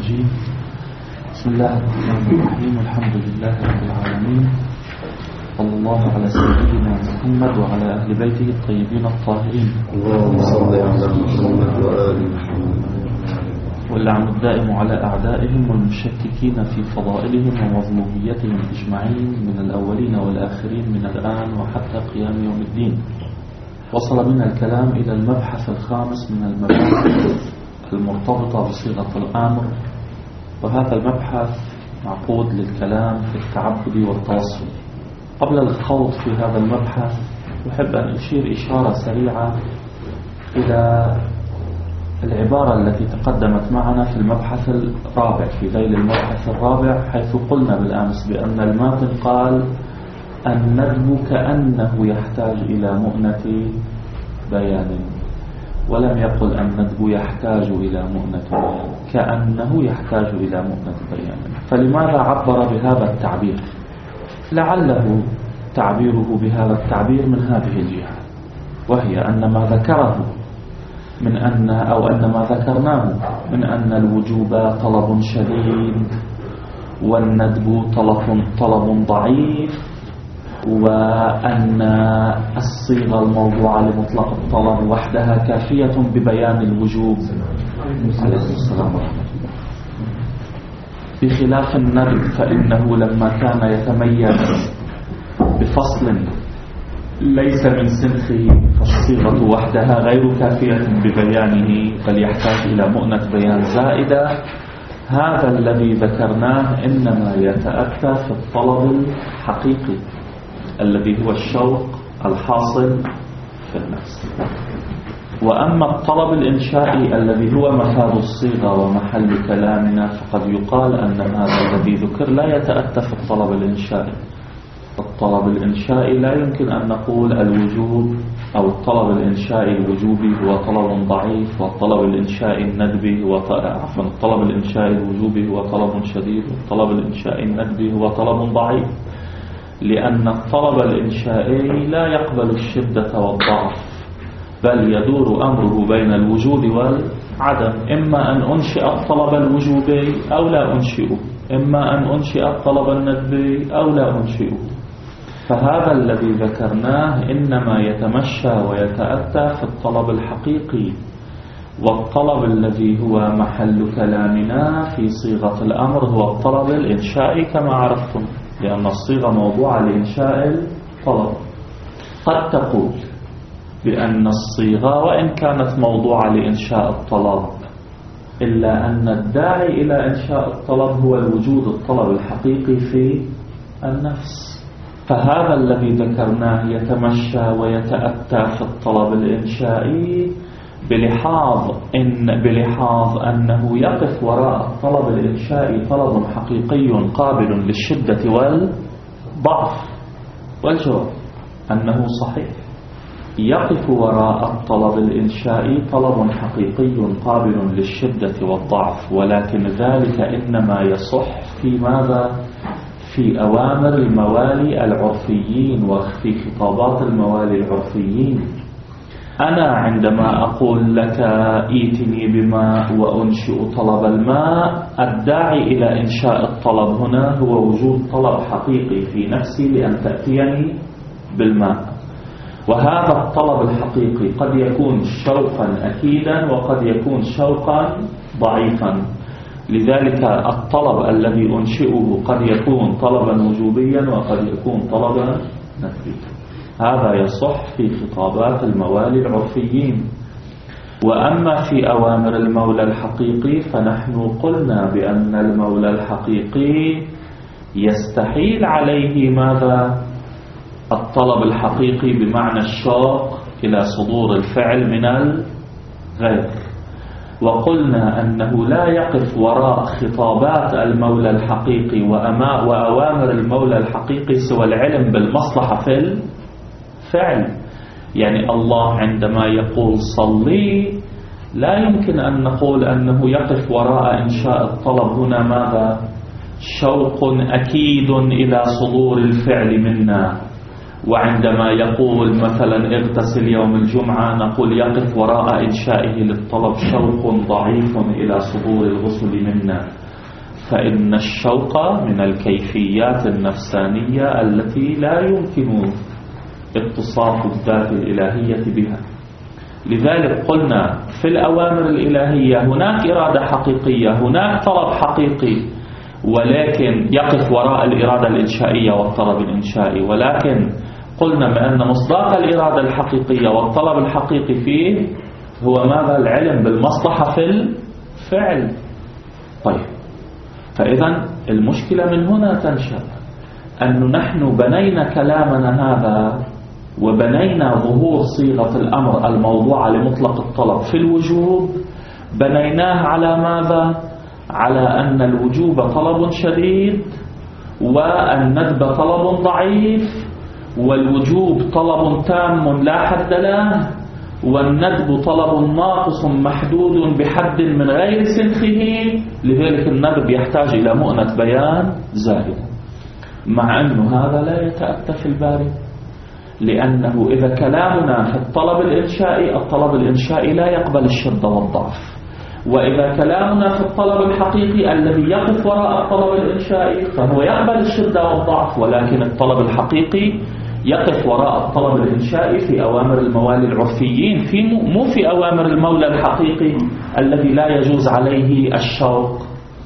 الرجيم. بسم الله الرحمن الرحيم. الحمد لله رب العالمين، صلى الله على سيدنا محمد وعلى أهل بيته الطيبين الطاهرين. اللهم صل على محمد وآل محمد. واللعن الدائم على أعدائهم والمشككين في فضائلهم ومظلوميتهم أجمعين من الأولين والآخرين من الآن وحتى قيام يوم الدين. وصل بنا الكلام إلى المبحث الخامس من المباحث المرتبطة بصيغة الأمر، وهذا المبحث معقود للكلام في التعبد والتوصل. قبل الخوض في هذا المبحث أحب أن أشير إشارة سريعة إلى العبارة التي تقدمت معنا في المبحث الرابع، في ذيل المبحث الرابع، حيث قلنا بالأمس بأن الماتن قال الندب كأنه يحتاج إلى مؤنة بيان، ولم يقل الندب يحتاج إلى مؤنة بيان، كأنه يحتاج إلى مؤنة بيان. فلماذا عبر بهذا التعبير؟ لعله تعبيره بهذا التعبير من هذه الجهة، وهي أن ما ذكره من أن ما ذكرناه من أن الوجوب طلب شديد والندب طلب ضعيف، وأن الصيغة الموضوعة لمطلق الطلب وحدها كافية ببيان الوجوب عليه السلام ورحمة الله، بخلاف الندب فإنه لما كان يتميز بفصل ليس من سنخه فالصيغة وحدها غير كافية ببيانه، بل يحتاج إلى مؤنة بيان زائدة. هذا الذي ذكرناه إنما يتأتى في الطلب الحقيقي الذي هو الشوق الحاصل في النفس. وأما الطلب الإنشائي الذي هو مفاد الصيغة ومحل كلامنا، فقد يقال أن هذا الذي ذكر لا يتأتى في الطلب الإنشائي. الطلب الإنشائي لا يمكن أن نقول الوجوب أو الطلب الإنشائي الوجوبي هو طلب ضعيف، والطلب الإنشائي الندبي هو الطلب الإنشائي الوجوبي هو طلب شديد، والطلب الإنشائي الندبي هو طلب ضعيف، لأن الطلب الإنشائي لا يقبل الشدة والضعف، بل يدور أمره بين الوجود والعدم. إما أن أنشئ الطلب الوجوبي أو لا أنشئه، إما أن أنشئ الطلب الندبي أو لا أنشئه. فهذا الذي ذكرناه إنما يتمشى ويتأتى في الطلب الحقيقي، والطلب الذي هو محل كلامنا في صيغة الأمر هو الطلب الإنشائي كما عرفتم، لأن الصيغة موضوعة لإنشاء الطلب. قد تقول بأن الصيغة وإن كانت موضوعة لإنشاء الطلب، إلا أن الداعي إلى إنشاء الطلب هو الوجود الطلب الحقيقي في النفس. فهذا الذي ذكرناه يتمشى ويتأتى في الطلب الإنشائي بلحاظ أنه يقف وراء الطلب الإنشائي طلب حقيقي قابل للشدة والضعف. والجواب أنه صحيح، يقف وراء الطلب الإنشائي طلب حقيقي قابل للشدة والضعف، ولكن ذلك إنما يصح في ماذا؟ في أوامر الموالي العرفيين وفي خطابات الموالي العرفيين. أنا عندما أقول لك ائتني بماء وأنشئ طلب الماء، الداعي إلى إنشاء الطلب هنا هو وجود طلب حقيقي في نفسي لأن تأتيني بالماء، وهذا الطلب الحقيقي قد يكون شوقا أكيدا وقد يكون شوقا ضعيفا. لذلك الطلب الذي أنشئه قد يكون طلبا وجوبيا وقد يكون طلبا ندبيا. هذا يصح في خطابات الموالي العرفيين. وأما في أوامر المولى الحقيقي فنحن قلنا بأن المولى الحقيقي يستحيل عليه ماذا؟ الطلب الحقيقي بمعنى الشوق إلى صدور الفعل من الغير. وقلنا أنه لا يقف وراء خطابات المولى الحقيقي وأوامر المولى الحقيقي سوى العلم بالمصلحة في الفعل. يعني الله عندما يقول صلي لا يمكن أن نقول أنه يقف وراء إنشاء الطلب هنا ماذا؟ شوق أكيد إلى صدور الفعل منا، وعندما يقول مثلا اغتسل يوم الجمعة نقول يقف وراء إنشائه للطلب شوق ضعيف إلى صدور الغسل منا، فإن الشوق من الكيفيات النفسانية التي لا يمكن اتصاف الذات الإلهية بها. لذلك قلنا في الأوامر الإلهية هناك إرادة حقيقية، هناك طلب حقيقي، ولكن يقف وراء الإرادة الإنشائية والطلب الإنشائي، ولكن قلنا بأن مصداق الإرادة الحقيقية والطلب الحقيقي فيه هو ماذا؟ العلم بالمصلحة في الفعل. طيب، فإذا المشكلة من هنا تنشأ، أن نحن بنينا كلامنا هذا وبنينا ظهور صيغة الأمر الموضوعة لمطلق الطلب في الوجوب، بنيناه على ماذا؟ على أن الوجوب طلب شديد، والندب طلب ضعيف، والوجوب طلب تام لا حد له، والندب طلب ناقص محدود بحد من غير سنخه. لذلك الندب يحتاج إلى مؤنة بيان زائدة، مع أنه هذا لا يتأتى في الباري، لأنه إذا كلامنا في الطلب الإنشائي، الطلب الإنشائي لا يقبل الشدة والضعف، وإذا كلامنا في الطلب الحقيقي الذي يقف وراء الطلب الإنشائي فهو يقبل الشدة والضعف، ولكن الطلب الحقيقي يقف وراء الطلب الإنشائي في أوامر الموالي العرفيين، مو في أوامر المولى الحقيقي الذي لا يجوز عليه الشوق.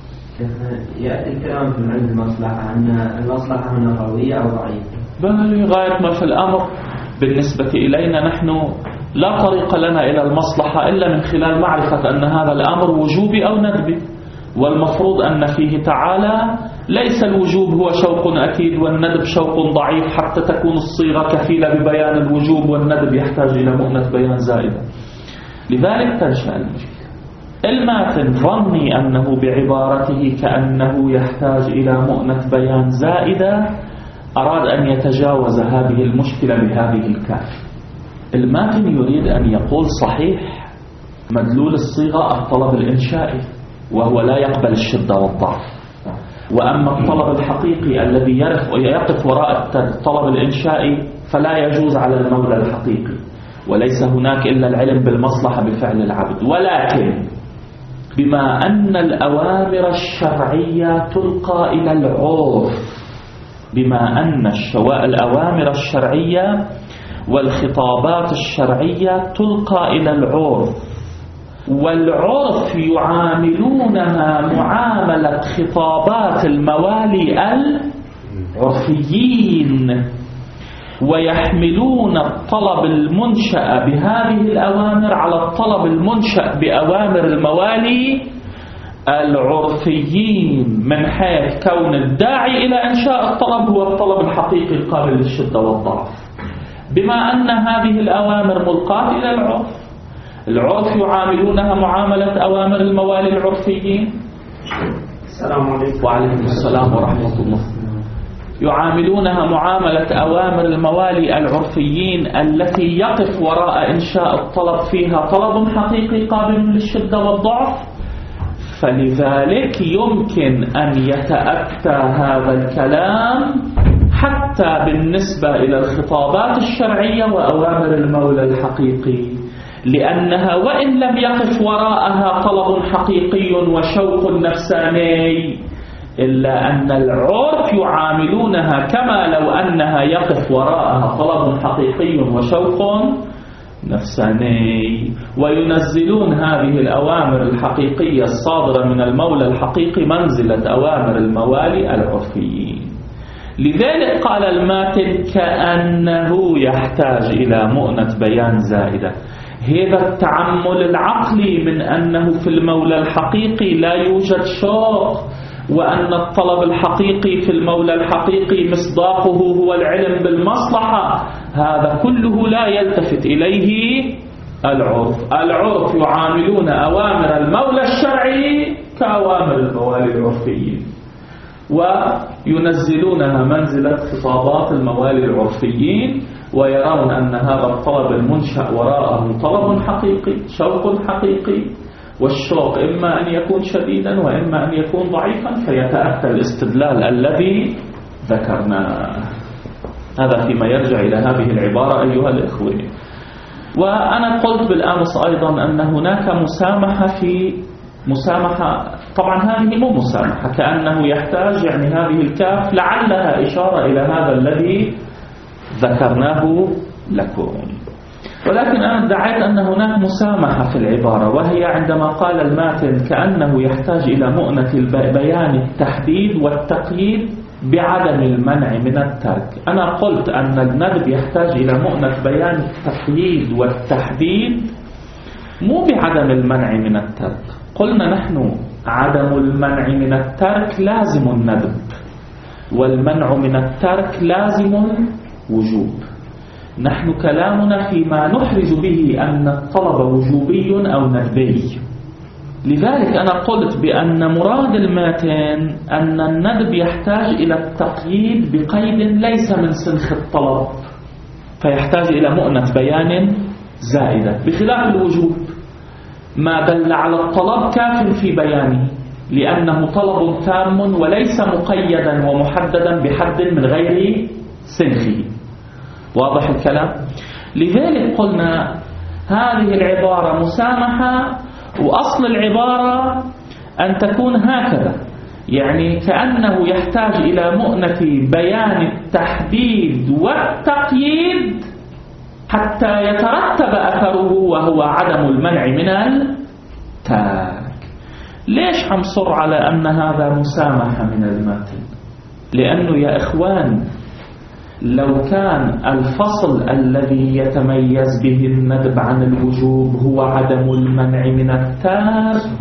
يأتي الكلام في عند المصلحة أن المصلحة هنا قوية أو ضعيفة، غاية ما في الأمر بالنسبة إلينا نحن لا طريق لنا إلى المصلحة إلا من خلال معرفة أن هذا الأمر وجوبي أو ندبي، والمفروض أن فيه تعالى ليس الوجوب هو شوق أكيد والندب شوق ضعيف حتى تكون الصيغة كفيلة ببيان الوجوب، والندب يحتاج إلى مؤنة بيان زائدة. لذلك تنشأ المشكلة. الماتن ظني أنه بعبارته كأنه يحتاج إلى مؤنة بيان زائدة أراد أن يتجاوز هذه المشكلة بهذه الكافة. الماتن يريد أن يقول صحيح مدلول الصيغة الطلب الإنشائي وهو لا يقبل الشدة والضعف، وأما الطلب الحقيقي الذي يقف وراء الطلب الإنشائي فلا يجوز على المولى الحقيقي، وليس هناك إلا العلم بالمصلحة بفعل العبد. ولكن بما أن الأوامر الشرعية تلقى إلى العرف، بما أن الأوامر الشرعية والخطابات الشرعية تلقى إلى العرف، والعرف يعاملونها معاملة خطابات الموالي العرفيين، ويحملون الطلب المنشأ بهذه الأوامر على الطلب المنشأ بأوامر الموالي العرفيين، من حيث كون الداعي إلى إنشاء الطلب هو الطلب الحقيقي القابل للشدة والضعف. بما أن هذه الأوامر ملقاة إلى العرف يعاملونها معاملة أوامر الموالي العرفيين. السلام عليكم. وعليكم السلام ورحمة الله. يعاملونها معاملة أوامر الموالي العرفيين التي يقف وراء إنشاء الطلب فيها طلب حقيقي قابل للشدة والضعف، فلذلك يمكن أن يتأتى هذا الكلام حتى بالنسبة إلى الخطابات الشرعية وأوامر المولى الحقيقي، لأنها وإن لم يقف وراءها طلب حقيقي وشوق نفساني، إلا أن العرف يعاملونها كما لو أنها يقف وراءها طلب حقيقي وشوق نفساني، وينزلون هذه الأوامر الحقيقية الصادرة من المولى الحقيقي منزلة أوامر الموالي العرفيين. لذلك قال الماتن كأنه يحتاج إلى مؤنة بيان زائدة. هذا التعمل العقلي من أنه في المولى الحقيقي لا يوجد شوق، وأن الطلب الحقيقي في المولى الحقيقي مصداقه هو العلم بالمصلحة، هذا كله لا يلتفت إليه العرف يعاملون أوامر المولى الشرعي كأوامر الموالي العرفيين، وينزلونها منزلة خطابات الموالي العرفيين، ويرون أن هذا الطلب المنشأ وراءه طلب حقيقي شوق حقيقي، والشوق إما أن يكون شديدا وإما أن يكون ضعيفا، فيتأتى الاستدلال الذي ذكرناه. هذا فيما يرجع إلى هذه العبارة أيها الإخوة. وأنا قلت بالأمس أيضا أن هناك مسامحة طبعا هذه مو مسامحة، كأنه يحتاج يعني هذه الكاف لعلها إشارة إلى هذا الذي ذكرناه لكم، ولكن أنا ادعيت أن هناك مسامحة في العبارة، وهي عندما قال الماتن كأنه يحتاج إلى مؤنة بيان التحديد والتقييد بعدم المنع من الترك. أنا قلت أن الندب يحتاج إلى مؤنة بيان التقييد والتحديد مو بعدم المنع من الترك. قلنا نحن عدم المنع من الترك لازم الندب، والمنع من الترك لازم الوجوب. نحن كلامنا فيما نحرز به أن الطلب وجوبي أو ندبي. لذلك أنا قلت بأن مراد الماتن أن الندب يحتاج إلى التقييد بقيد ليس من سنخ الطلب، فيحتاج إلى مؤنة بيان زائدة، بخلاف الوجوب ما دل على الطلب كاف في بيانه، لأنه طلب تام وليس مقيدا ومحددا بحد من غير سنخه. واضح الكلام؟ لذلك قلنا هذه العبارة مسامحة، وأصل العبارة أن تكون هكذا، يعني كأنه يحتاج إلى مؤنة بيان التحديد والتقييد حتى يترتب أثره وهو عدم المنع من الترك. ليش حنصر على أن هذا مسامحة من الماتن؟ لأنه يا إخوان لو كان الفصل الذي يتميز به الندب عن الوجوب هو عدم المنع من الترك،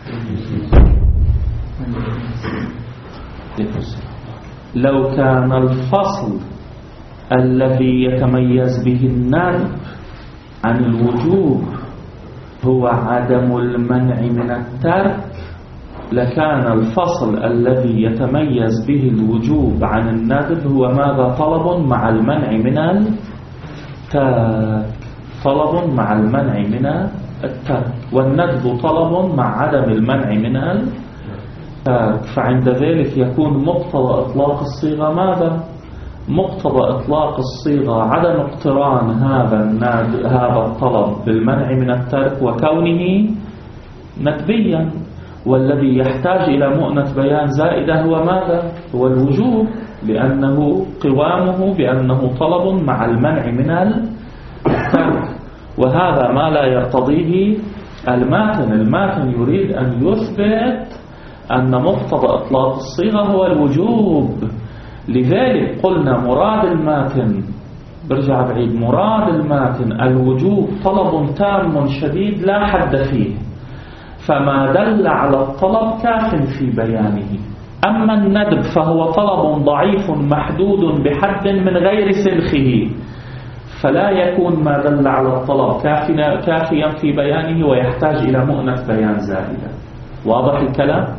لو كان الفصل الذي يتميز به الندب عن الوجوب هو عدم المنع من الترك، لكان الفصل الذي يتميز به الوجوب عن الندب هو ماذا؟ طلب مع المنع من الترك، طلب مع المنع من الترك، والندب طلب مع عدم المنع من الترك. فعند ذلك يكون مقتضى إطلاق الصيغة ماذا؟ مقتضى إطلاق الصيغة عدم اقتران هذا الطلب بالمنع من الترك وكونه ندبيا، والذي يحتاج إلى مؤنة بيان زائدة هو ماذا؟ هو الوجوب، لأنه قوامه بأنه طلب مع المنع من الترك، وهذا ما لا يرتضيه الماتن. الماتن يريد أن يثبت أن مقتضى إطلاق الصيغة هو الوجوب. لذلك قلنا مراد الماتن، برجع بعيد، مراد الماتن الوجوب طلب تام شديد لا حد فيه، فما دل على الطلب كاف في بيانه. أما الندب فهو طلب ضعيف محدود بحد من غير سنخه، فلا يكون ما دل على الطلب كافيا في بيانه ويحتاج إلى مؤنة بيان زائدة. واضح الكلام؟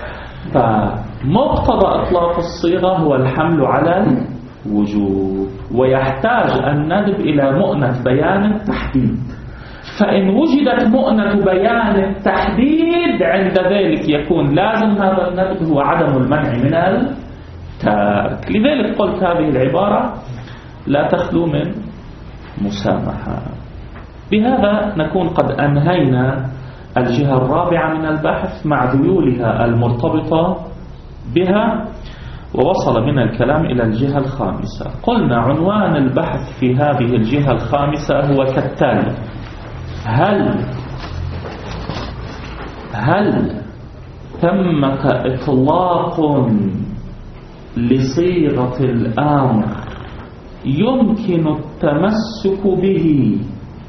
فمقتضى إطلاق الصيغة هو الحمل على الوجوب، ويحتاج الندب إلى مؤنة بيان التحديد. فإن وجدت مؤنة بيان التحديد عند ذلك يكون لازم هذا الندب هو عدم المنع من الترك. لذلك قلت هذه العبارة لا تخلو من مسامحة. بهذا نكون قد أنهينا الجهة الرابعة من البحث مع ذيولها المرتبطة بها، ووصل من الكلام إلى الجهة الخامسة. قلنا عنوان البحث في هذه الجهة الخامسة هو كالتالي: هل ثمة إطلاق لصيغة الأمر يمكن التمسك به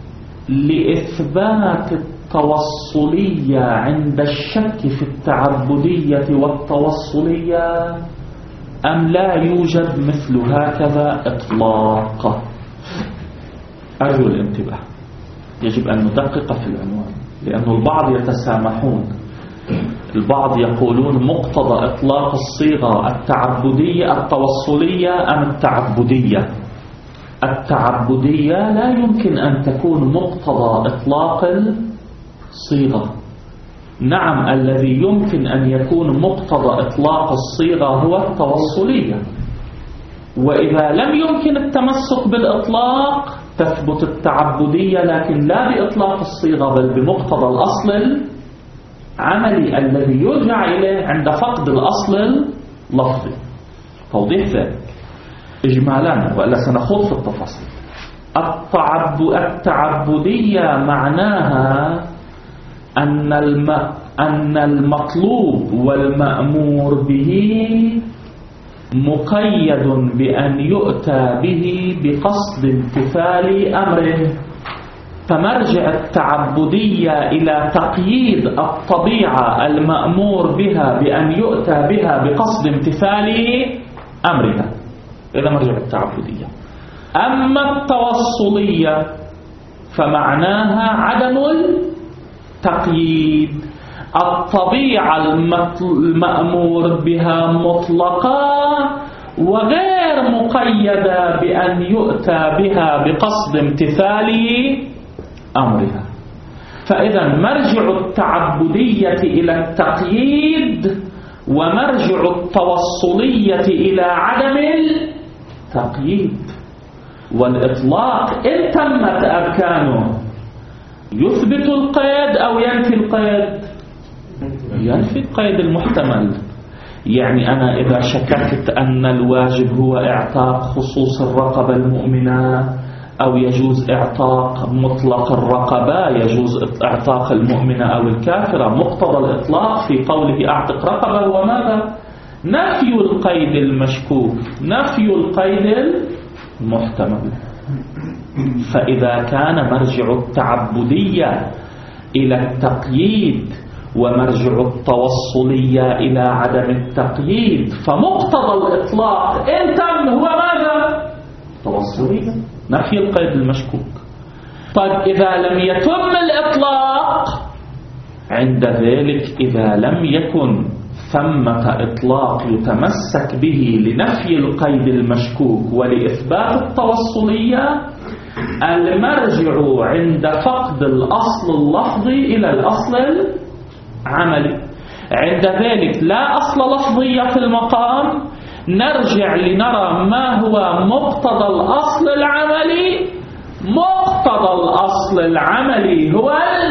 لإثبات التوصلية عند الشك في التعبدية والتوصلية، أم لا يوجد مثل هكذا إطلاق؟ أرجو الانتباه، يجب أن ندقق في العنوان، لأن البعض يتسامحون. البعض يقولون مقتضى إطلاق الصيغة التعبدية التوصلية أم التعبدية. التعبدية لا يمكن أن تكون مقتضى إطلاق الصيغة. نعم، الذي يمكن أن يكون مقتضى إطلاق الصيغة هو التوصلية، وإذا لم يمكن التمسك بالإطلاق تثبت التعبدية، لكن لا بإطلاق الصيغة بل بمقتضى الأصل العملي الذي يرجع إليه عند فقد الأصل اللفظي. توضيح ذلك إجمالا وإلا سنخوض في التفاصيل. التعبدية معناها أن المطلوب والمأمور به مقيد بأن يؤتى به بقصد امتثال أمره. فمرجع التعبدية إلى تقييد الطبيعة المأمور بها بأن يؤتى بها بقصد امتثال أمرها، إذا مرجع التعبدية. أما التوصلية فمعناها عدم التقييد، الطبيعة المأمور بها مطلقة وغير مقيدة بأن يؤتى بها بقصد امتثال أمرها. فإذا مرجع التعبدية إلى التقييد ومرجع التوصلية إلى عدم التقييد. والإطلاق إن تمت أركانه يثبت القيد أو ينفي القيد؟ ينفي القيد المحتمل. يعني أنا إذا شككت أن الواجب هو إعتاق خصوص الرقبة المؤمنة أو يجوز إعتاق مطلق الرقبة، يجوز إعتاق المؤمنة أو الكافرة، مقتضى الإطلاق في قوله أعتق رقبة هو ماذا؟ نفي القيد المشكوك، نفي القيد المحتمل. فإذا كان مرجع التعبدية إلى التقييد ومرجع التوصلية إلى عدم التقييد، فمقتضى الإطلاق إن تم هو ماذا؟ توصلية، نفي القيد المشكوك. طيب إذا لم يتم الإطلاق، عند ذلك إذا لم يكن ثمة إطلاق يتمسك به لنفي القيد المشكوك ولإثبات التوصلية، المرجع عند فقد الأصل اللفظي إلى الأصل العملي. عند ذلك لا أصل لفظية في المقام، نرجع لنرى ما هو مقتضى الأصل العملي. مقتضى الأصل العملي هو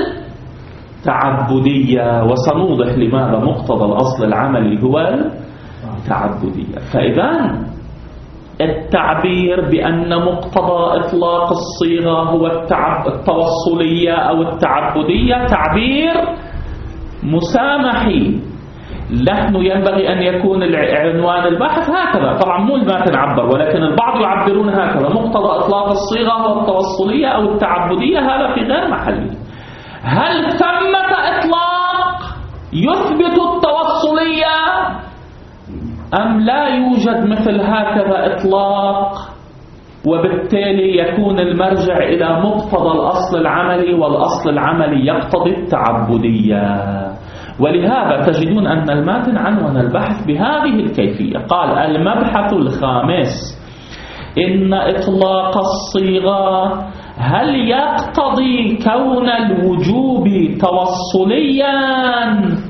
التعبدية، وسنوضح لماذا مقتضى الأصل العملي هو التعبدية. فإذا التعبير بأن مقتضى إطلاق الصيغة هو التوصلية أو التعبدية تعبير مسامحي. نحن ينبغي أن يكون عنوان البحث هكذا، طبعا مو ما تنعبر، ولكن البعض يعبرون هكذا: مقتضى إطلاق الصيغة هو التوصلية أو التعبدية. هذا في غير محله. هل ثمة إطلاق يثبت التوصلية أم لا يوجد مثل هكذا إطلاق؟ وبالتالي يكون المرجع إلى مقتضى الأصل العملي، والأصل العملي يقتضي التعبدية. ولهذا تجدون أن الماتن عنون البحث بهذه الكيفية. قال: المبحث الخامس: إن إطلاق الصيغة هل يقتضي كون الوجوب توصليا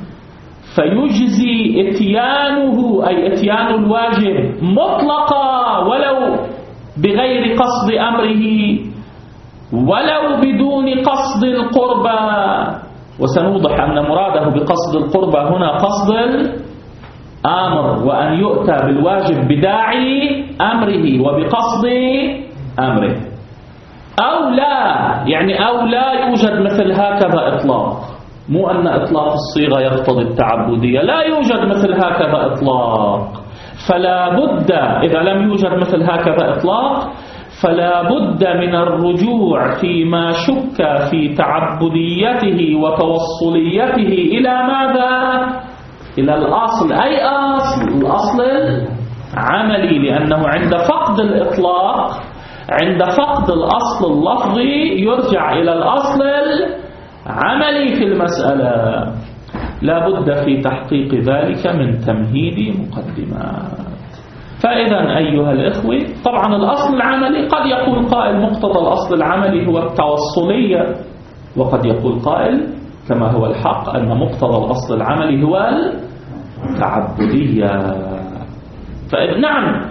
فيجزي إتيانه، أي إتيان الواجب مطلقا ولو بغير قصد أمره ولو بدون قصد القربى. وسنوضح أن مراده بقصد القربى هنا قصد الأمر، وأن يؤتى بالواجب بداعي أمره وبقصد أمره. أو لا، يعني أو لا يوجد مثل هكذا إطلاق. مو أن إطلاق الصيغة يقتضي التعبدية، لا يوجد مثل هكذا إطلاق. فلا بد إذا لم يوجد مثل هكذا إطلاق فلا بد من الرجوع فيما شك في تعبديته وتوصليته إلى ماذا؟ إلى الأصل. أي أصل؟ الأصل العملي، لأنه عند فقد الإطلاق، عند فقد الأصل اللفظي، يرجع إلى الأصل العملي في المسألة. لا بد في تحقيق ذلك من تمهيد مقدمات. فإذا أيها الإخوة، طبعا الأصل العملي قد يقول قائل مقتضى الأصل العملي هو التوصلية، وقد يقول قائل كما هو الحق أن مقتضى الأصل العملي هو التعبدية. فإذا نعم،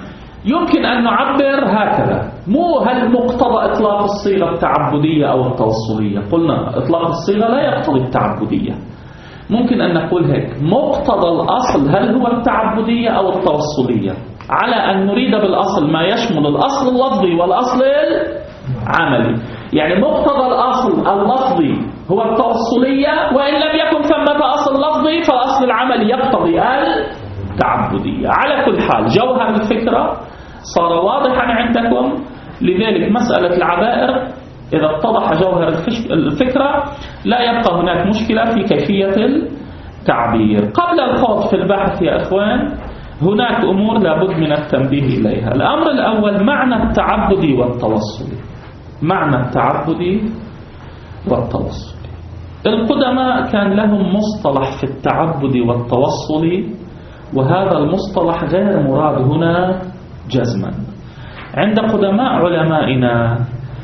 يمكن أن نعبر هكذا، مو هل مقتضى إطلاق الصيغة التعبدية أو التوصلية. قلنا إطلاق الصيغة لا يقتضي التعبدية. ممكن أن نقول هيك: مقتضى الأصل هل هو التعبدية أو التوصلية، على أن نريد بالأصل ما يشمل الأصل اللفظي والأصل العملي. يعني مقتضى الأصل اللفظي هو التوصلية، وإن لم يكن ثمة أصل لفظي فالأصل العملي يقتضي التعبدية. على كل حال جوهر الفكرة صار واضحا عندكم. لذلك مسألة العبائر إذا اتضح جوهر الفكرة لا يبقى هناك مشكلة في كيفية التعبير. قبل الخوض في البحث يا إخوان هناك أمور لابد من التنبيه إليها. الأمر الأول معنى التعبد والتوصل. معنى التعبد والتوصل، القدماء كان لهم مصطلح في التعبد والتوصل، وهذا المصطلح غير مراد هنا جزما. عند قدماء علمائنا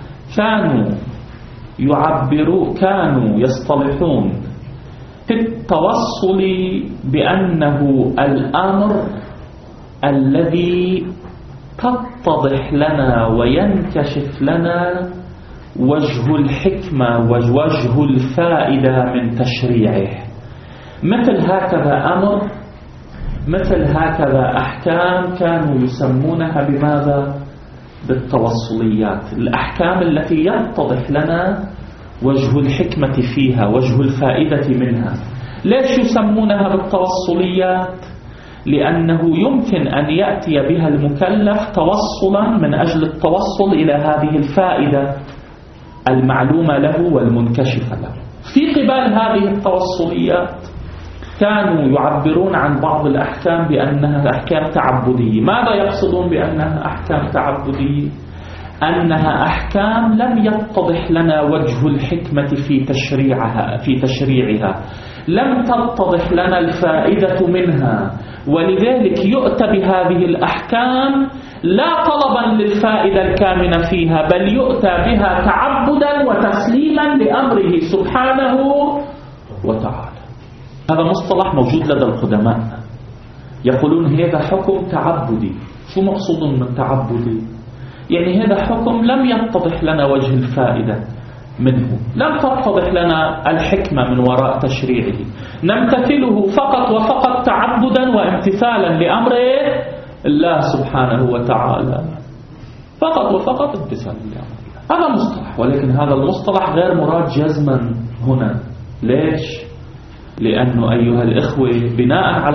كانوا يصطلحون في التوصل بأنه الأمر الذي تتضح لنا وينكشف لنا وجه الحكمة ووجه الفائدة من تشريعه. مثل هكذا أمر، مثل هكذا أحكام كانوا يسمونها بماذا؟ بالتوصليات. الأحكام التي يتضح لنا وجه الحكمة فيها، وجه الفائدة منها. ليش يسمونها بالتوصليات؟ لأنه يمكن أن يأتي بها المكلف توصلا من أجل التوصل إلى هذه الفائدة المعلومة له والمنكشفة له. في قبال هذه التوصليات كانوا يعبرون عن بعض الأحكام بأنها أحكام تعبدية. ماذا يقصدون بأنها أحكام تعبدية؟ أنها أحكام لم يتضح لنا وجه الحكمة في تشريعها، لم تتضح لنا الفائدة منها، ولذلك يؤتى بهذه الأحكام لا طلبا للفائدة الكامنة فيها، بل يؤتى بها تعبدا وتسليما لأمره سبحانه وتعالى. هذا مصطلح موجود لدى القدماء، يقولون هذا حكم تعبدي. شو مقصود من تعبدي؟ يعني هذا حكم لم يتضح لنا وجه الفائدة منه، لم تتضح لنا الحكمة من وراء تشريعه، نمتثله فقط وفقط تعبدا وامتثالا لأمر الله سبحانه وتعالى، فقط وفقط امتثالا لأمر الله. هذا مصطلح، ولكن هذا المصطلح غير مراد جزما هنا. ليش؟ لأنه أيها الإخوة بناء على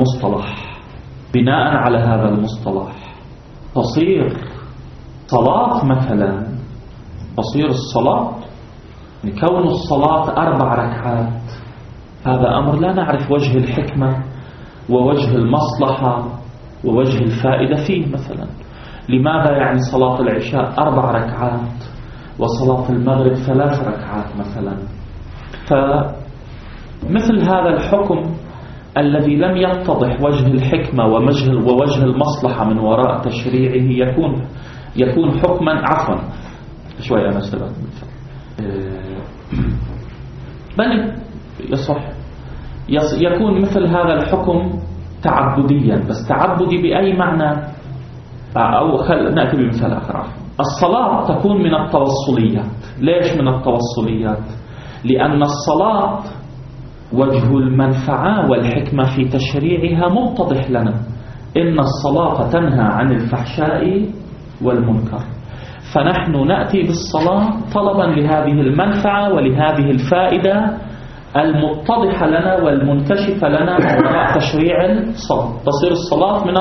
هذا المصطلح تصير صلاة مثلا، تصير الصلاة كون الصلاة 4 ركعات، هذا أمر لا نعرف وجه الحكمة ووجه المصلحة ووجه الفائدة فيه. مثلا لماذا يعني صلاة العشاء 4 ركعات وصلاة المغرب 3 ركعات مثلا؟ فمثل هذا الحكم الذي لم يتضح وجه الحكمة ووجه المصلحة من وراء تشريعه يكون حكما شوية مثلا بل يصح يكون مثل هذا الحكم تعبديا. بس تعبدي بأي معنى؟ أو نأتي بمثال آخر. الصلاة تكون من التوصليات. ليش من التوصليات؟ لأن الصلاة وجه المنفعة والحكمة في تشريعها متضح لنا. إن الصلاة تنهى عن الفحشاء والمنكر، فنحن نأتي بالصلاة طلبا لهذه المنفعة ولهذه الفائدة المتضحة لنا والمنكشفة لنا وراء تشريع الصلاة. تصير الصلاة من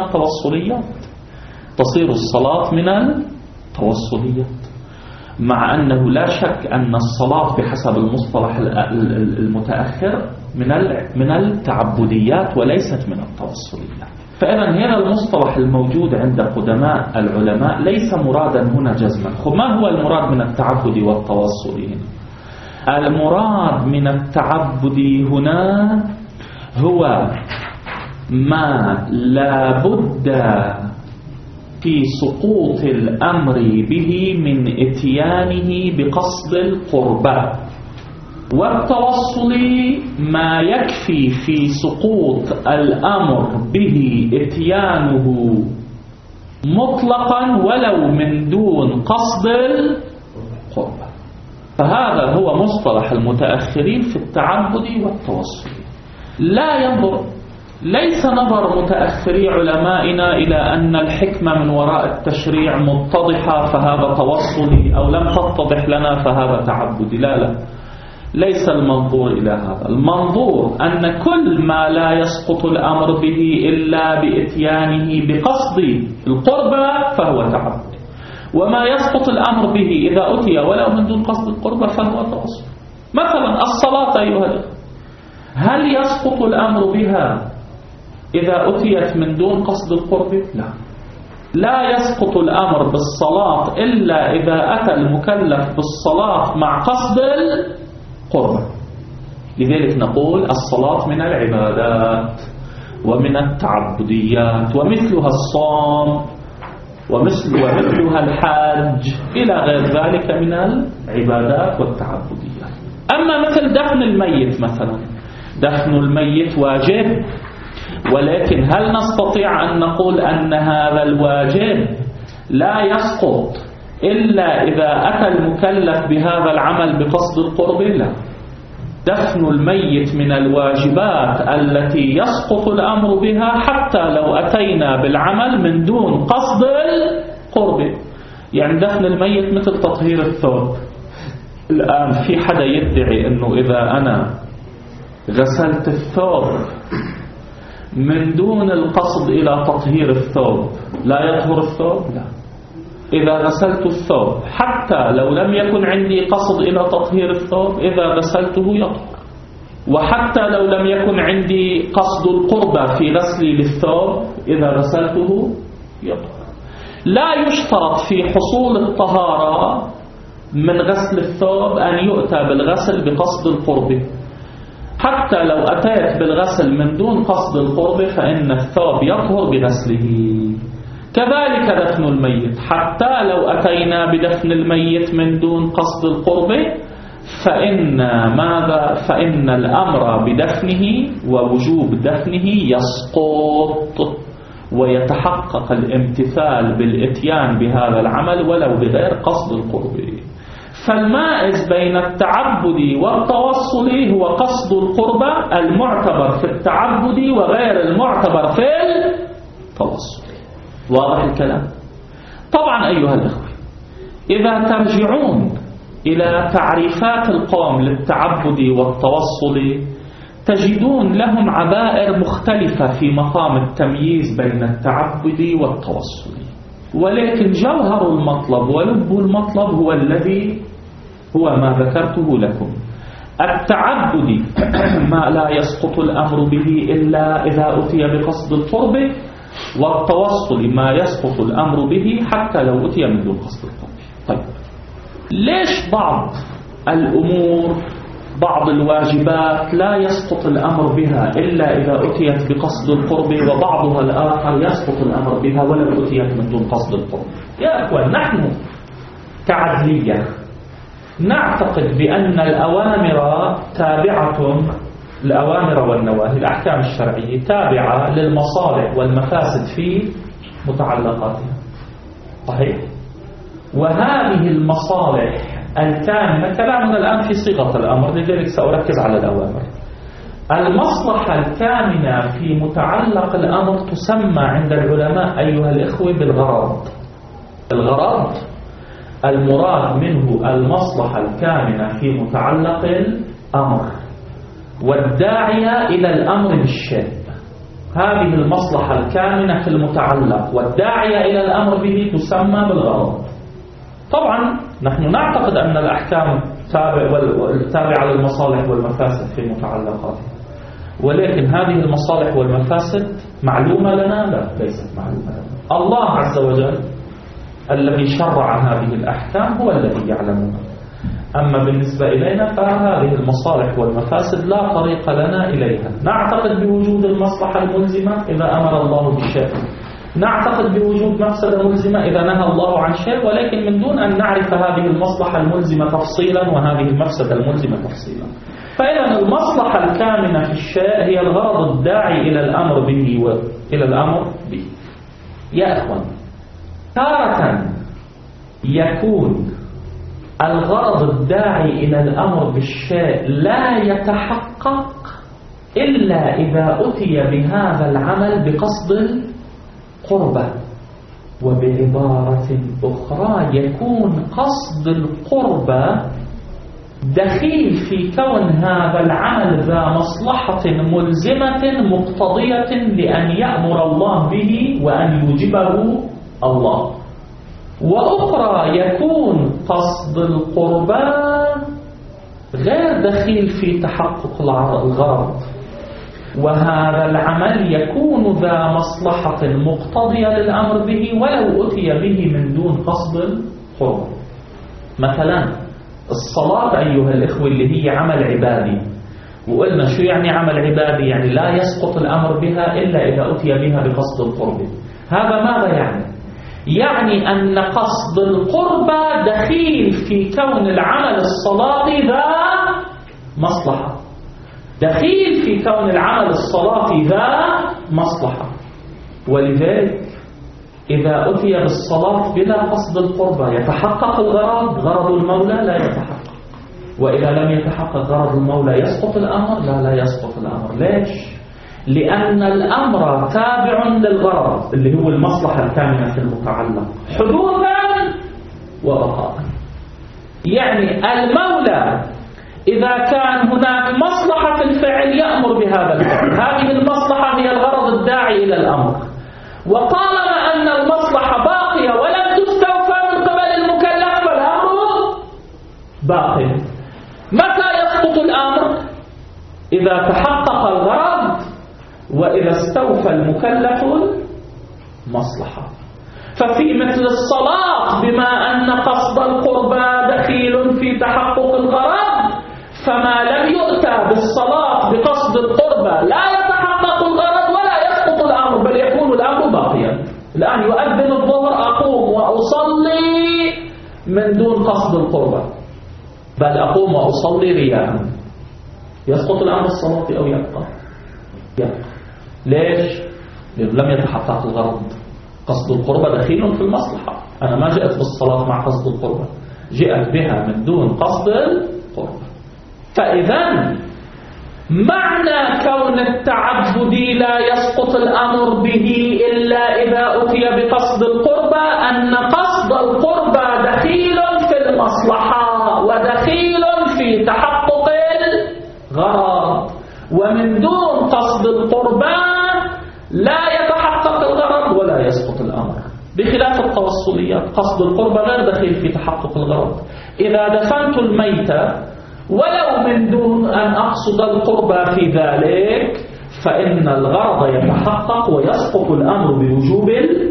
التوصليات، مع أنه لا شك أن الصلاة بحسب المصطلح المتأخر من التعبديات وليست من التوصليات. فإذا هذا المصطلح الموجود عند قدماء العلماء ليس مرادا هنا جزما. ما هو المراد من التعبد والتوصل هنا؟ المراد من التعبد هنا هو ما لا بد في سقوط الأمر به من إتيانه بقصد القربة، والتوصل ما يكفي في سقوط الأمر به إتيانه مطلقا ولو من دون قصد القربة. فهذا هو مصطلح المتأخرين في التعبد والتوصل. لا ينظر، ليس نظر متأخري علمائنا إلى أن الحكمة من وراء التشريع متضحة فهذا توصلي، أو لم تتضح لنا فهذا تعبدي. لا، ليس المنظور إلى هذا. المنظور أن كل ما لا يسقط الأمر به إلا بإتيانه بقصد القربة فهو تعبد، وما يسقط الأمر به إذا أتي ولو من دون قصد القربة فهو توصل. مثلا الصلاة أيها الأخوة، هل يسقط الأمر بها إذا أتيت من دون قصد القربة؟ لا يسقط الأمر بالصلاة إلا إذا أتى المكلف بالصلاة مع قصد القربة. لذلك نقول الصلاة من العبادات ومن التعبديات، ومثلها الصوم ومثلها الحج إلى غير ذلك من العبادات والتعبديات. أما مثل دفن الميت مثلا، دفن الميت واجب، ولكن هل نستطيع أن نقول أن هذا الواجب لا يسقط إلا إذا أتى المكلف بهذا العمل بقصد القرب؟ لا، دفن الميت من الواجبات التي يسقط الأمر بها حتى لو أتينا بالعمل من دون قصد القرب. يعني دفن الميت مثل تطهير الثوب. الآن في حدا يدعي أنه إذا أنا غسلت الثوب من دون القصد إلى تطهير الثوب لا يطهر الثوب؟ لا. إذا غسلت الثوب حتى لو لم يكن عندي قصد إلى تطهير الثوب إذا غسلته يطهر، وحتى لو لم يكن عندي قصد القربة في غسلي للثوب إذا غسلته يطهر. لا يشترط في حصول الطهارة من غسل الثوب أن يؤتى بالغسل بقصد القربة. حتى لو أتيت بالغسل من دون قصد القرب فإن الثوب يطهر بغسله. كذلك دفن الميت، حتى لو أتينا بدفن الميت من دون قصد القرب فإن الأمر بدفنه ووجوب دفنه يسقط، ويتحقق الامتثال بالإتيان بهذا العمل ولو بغير قصد القرب. فالمائز بين التعبد والتوصل هو قصد القربة المعتبر في التعبد وغير المعتبر في التوصل. واضح الكلام؟ طبعا أيها الأخوة، إذا ترجعون إلى تعريفات القوم للتعبد والتوصل تجدون لهم عبائر مختلفة في مقام التمييز بين التعبد والتوصل، ولكن جوهر المطلب ولب المطلب هو الذي هو ما ذكرته لكم. التعبد ما لا يسقط الأمر به إلا إذا أتي بقصد القرب، والتوصل ما يسقط الأمر به حتى لو أتي من دون قصد القرب. طيب، ليش بعض الأمور بعض الواجبات لا يسقط الأمر بها إلا إذا أتيت بقصد القرب، وبعضها الآخر يسقط الأمر بها ولو أتيت من دون قصد القرب؟ يا أخوان، نحن كعدلية نعتقد بأن الأوامر تابعة، الأوامر والنواهي الأحكام الشرعية تابعة للمصالح والمفاسد في متعلقاتها. صحيح؟ وهذه المصالح الكامنة، كلامنا الآن في صيغة الأمر لذلك سأركز على الأوامر. المصلحة الكامنة في متعلق الأمر تسمى عند العلماء أيها الإخوة بالغرض. الغرض المراد منه المصلحة الكامنة في متعلق الأمر والداعية إلى الأمر بالشيء. هذه المصلحة الكامنة في المتعلق والداعية إلى الأمر به تسمى بالغرض. طبعا نحن نعتقد أن الأحكام تابعة للمصالح والمفاسد في متعلقاتها، ولكن هذه المصالح والمفاسد معلومة لنا؟ لا، ليست معلومة لنا. الله عز وجل الذي شرع هذه الأحكام هو الذي يعلمها. أما بالنسبة إلينا فهذه المصالح والمفاسد لا طريق لنا إليها. نعتقد بوجود المصلحة الملزمة إذا أمر الله بشيء، نعتقد بوجود مفسدة ملزمة إذا نهى الله عن شيء، ولكن من دون أن نعرف هذه المصلحة الملزمة تفصيلا وهذه المفسدة الملزمة تفصيلا. فإذا المصلحة الكامنة في الشيء هي الغرض الداعي إلى الأمر به وإلى الأمر به. يا أخوان، تارة يكون الغرض الداعي إلى الأمر بالشيء لا يتحقق إلا إذا أتي بهذا العمل بقصد القربة. وبعبارة أخرى يكون قصد القربة دخيل في كون هذا العمل ذا مصلحة ملزمة مقتضية لأن يأمر الله به وأن يوجبه الله. وأخرى يكون قصد القربة غير دخيل في تحقق الغرض، وهذا العمل يكون ذا مصلحة مقتضية للأمر به ولو أتي به من دون قصد القربة. مثلا الصلاة أيها الإخوة اللي هي عمل عبادي، وقلنا شو يعني عمل عبادي؟ يعني لا يسقط الأمر بها إلا إذا أتي بها بقصد القربة. هذا ماذا يعني؟ يعني أن قصد القربة دخيل في كون العمل الصلاتي ذا مصلحة، دخيل في كون العمل الصلاتي ذا مصلحة. ولذلك إذا أتي بالصلاة بلا قصد القربة يتحقق الغرض، غرض المولى لا يتحقق. وإذا لم يتحقق غرض المولى يسقط الأمر؟ لا يسقط الأمر. ليش؟ لأن الأمر تابع للغرض اللي هو المصلحة الكامنة في المتعلق حدوثا وبقاء. يعني المولى إذا كان هناك مصلحة في الفعل يأمر بهذا الفعل، هذه المصلحة هي الغرض الداعي إلى الأمر. وطالما أن المصلحة باقية ولم تستوفى من قبل المكلف فالأمر باقي. متى يسقط الأمر؟ إذا تحقق الغرض وإذا استوفى المكلف المصلحة. ففي مثل الصلاة بما أن قصد القربى دخيل في تحقق الغرض، فما لم يؤتى بالصلاة بقصد القربى لا يتحقق الغرض ولا يسقط الأمر، بل يكون الأمر باقيا. الآن يؤذن الظهر أقوم وأصلي من دون قصد القربى، بل أقوم وأصلي رياء، يسقط الأمر الصلاتي أو يبقى؟ ليش؟ لم يتحقق الغرض. قصد القربة دخيل في المصلحة. أنا ما جئت بالصلاة مع قصد القربة، جئت بها من دون قصد القربة. فإذا معنى كون التعبدي لا يسقط الأمر به إلا إذا أتي بقصد القربة أن قصد القربة دخيل في المصلحة ودخيل في تحقق الغرض، ومن دون قصد القربة لا يتحقق الغرض ولا يسقط الأمر. بخلاف التوصليات قصد القربة غير دخيل في تحقق الغرض. إذا دفنت الميت ولو من دون أن أقصد القربة في ذلك فإن الغرض يتحقق ويسقط الأمر بوجوب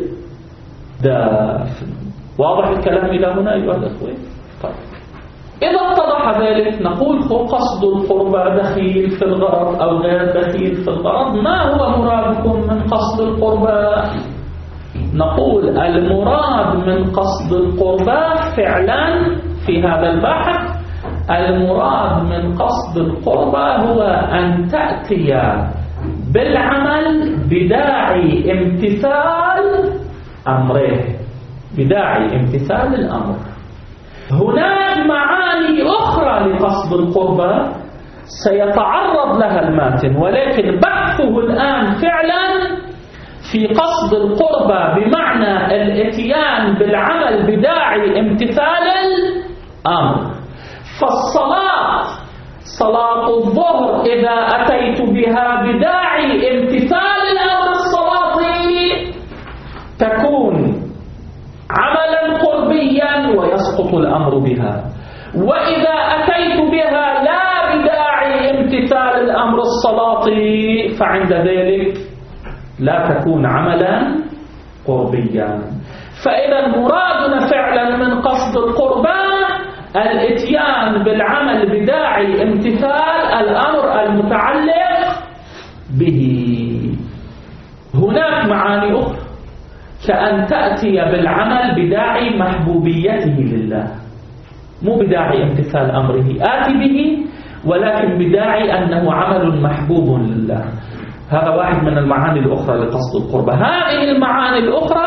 الدفن. واضح الكلام إلى هنا أيها الأخوة؟ طيب، إذا اتضح ذلك نقول قصد القربة دخيل في الغرض أو غير دخيل في الغرض. ما هو مرادكم من قصد القربة؟ نقول المراد من قصد القربة فعلا في هذا البحث، المراد من قصد القربة هو أن تأتي بالعمل بداعي امتثال أمره، بداعي امتثال الأمر. هناك معاني أخرى لقصد القربة سيتعرض لها الماتن، ولكن بحثه الآن فعلا في قصد القربة بمعنى الاتيان بالعمل بداعي امتثال الأمر. فالصلاة، صلاة الظهر إذا أتيت بها بداعي امتثال الأمر الصلاتي تكون عملا قربيا ويسقط الأمر بها، وإذا أتيت بها لا بداعي امتثال الأمر الصلاتي فعند ذلك لا تكون عملا قربيا. فإذا مرادنا فعلا من قصد القربان الاتيان بالعمل بداعي امتثال الأمر المتعلق به. هناك معاني أخرى كأن تأتي بالعمل بداعي محبوبيته لله، مو بداعي امتثال أمره، آتي به ولكن بداعي أنه عمل محبوب لله. هذا واحد من المعاني الأخرى لقصد القربة. هذه المعاني الأخرى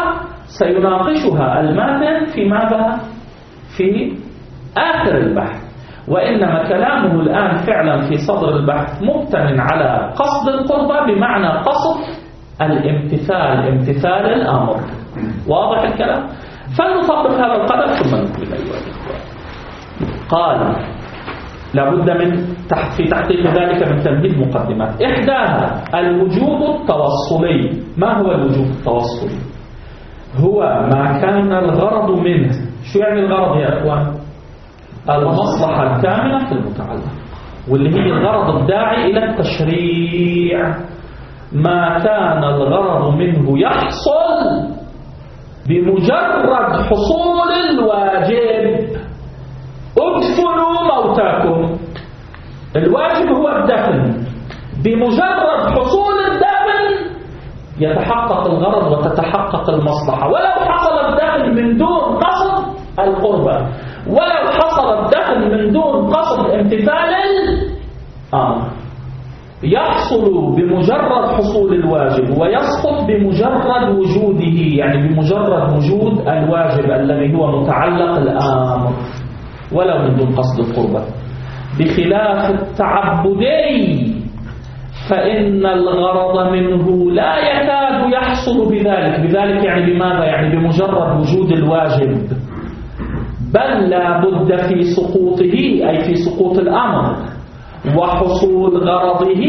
سيناقشها الماتن في ماذا؟ في آخر البحث. وإنما كلامه الآن فعلا في صدر البحث مبتن على قصد القربة بمعنى قصد الامتثال، امتثال الأمر. واضح الكلام؟ فلنطبق هذا القدر ثم نكمل أيها الإخوة. قال لابد من في تحقيق ذلك من تمهيد مقدمات. إحداها الوجوب التوصلي. ما هو الوجوب التوصلي؟ هو ما كان الغرض منه. شو يعني الغرض يا أخوان؟ المصلحة الكامنة في المتعلق، واللي هي الغرض الداعي إلى التشريع. ما كان الغرض منه يحصل بمجرد حصول الواجب. ادفنوا موتاكم، الواجب هو الدفن. بمجرد حصول الدفن يتحقق الغرض وتتحقق المصلحة. ولو حصل الدفن من دون قصد القربة، ولو حصل الدفن من دون قصد امتثال الأمر، يحصل بمجرد حصول الواجب ويسقط بمجرد وجوده، يعني بمجرد وجود الواجب الذي هو متعلق الأمر، ولو من دون قصد القربة. بخلاف التعبدي فإن الغرض منه لا يكاد يحصل بذلك يعني بماذا؟ يعني بمجرد وجود الواجب، بل لا بد في سقوطه، أي في سقوط الأمر وحصول غرضه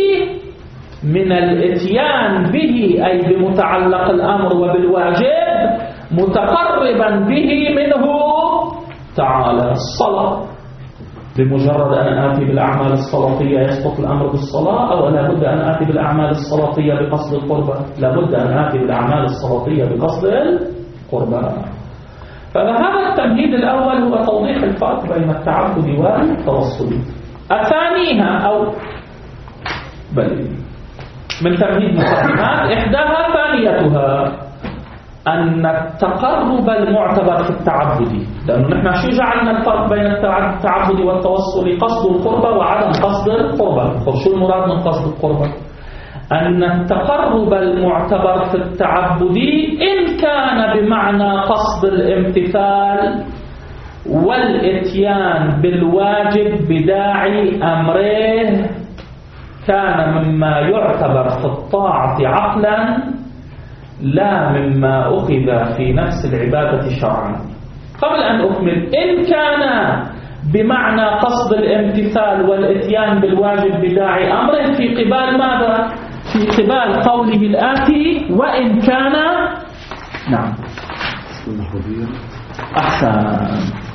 من الاتيان به، أي بمتعلق الأمر وبالواجب متقربا به منه تعالى. الصلاة، بمجرد أن آتي بالأعمال الصلاتية يسقط الأمر بالصلاة، أو لا بد أن آتي بالأعمال الصلاتية بقصد القربة؟ لا بد أن آتي بالأعمال الصلاتية بقصد القربة. فهذا التمهيد الأول هو توضيح الفرق بين التعبد والتوصل. الثانيها أو بل من تمهيد مقدمات، إحداها ثانيتها أن التقرب المعتبر في التعبد، لأنه نحن شو جعلنا الفرق بين التعبد والتوصل؟ قصد القربة وعدم قصد القربة. شو المراد من قصد القربة؟ أن التقرب المعتبر في التعبد إن كان بمعنى قصد الامتثال والإتيان بالواجب بداعي أمره، كان مما يعتبر في الطاعة عقلا لا مما أخذ في نفس العبادة شرعا. قبل أن أكمل، إن كان بمعنى قصد الامتثال والإتيان بالواجب بداعي أمره في قبال ماذا؟ في قبال قوله الآتي وإن كان نعم أحسن.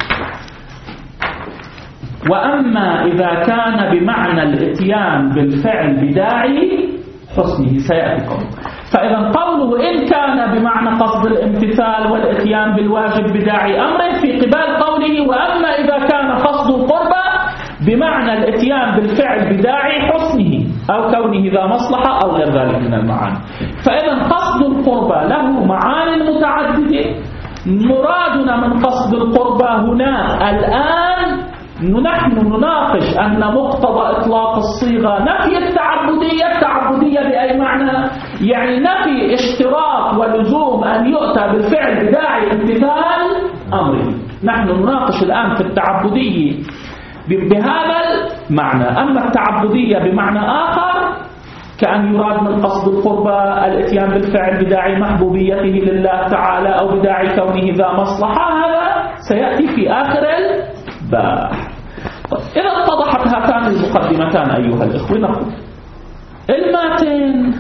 وأما إذا كان بمعنى الإتيان بالفعل بداعي حسنه سيأتي قوله. فإذا قوله إن كان بمعنى قصد الامتثال والإتيان بالواجب بداعي أمره في قبال قوله وأما إذا كان قصد القربة بمعنى الإتيان بالفعل بداعي حسنه أو كونه ذا مصلحة أو غير ذلك من المعاني. فإذا قصد القربة له معاني متعددة. مرادنا من قصد القربة هنا الآن نحن نناقش أن مقتضى إطلاق الصيغة نفي التعبدية بأي معنى؟ يعني نفي اشتراط ولزوم أن يؤتى بالفعل بداعي امتثال أمره. نحن نناقش الآن في التعبدية بهذا المعنى. أما التعبدية بمعنى آخر كأن يراد من قصد القربة الاتيان بالفعل بداعي محبوبيته لله تعالى أو بداعي كونه ذا مصلحة، هذا سيأتي في آخر البحث. إذا اتضحت هاتان المقدمتان أيها الإخوة، نقول الماتن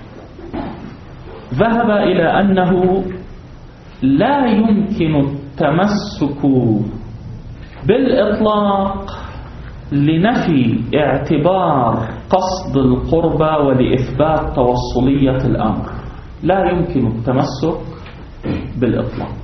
ذهب إلى أنه لا يمكن التمسك بالإطلاق لنفي اعتبار قصد القربة ولإثبات توصلية الأمر. لا يمكن التمسك بالإطلاق.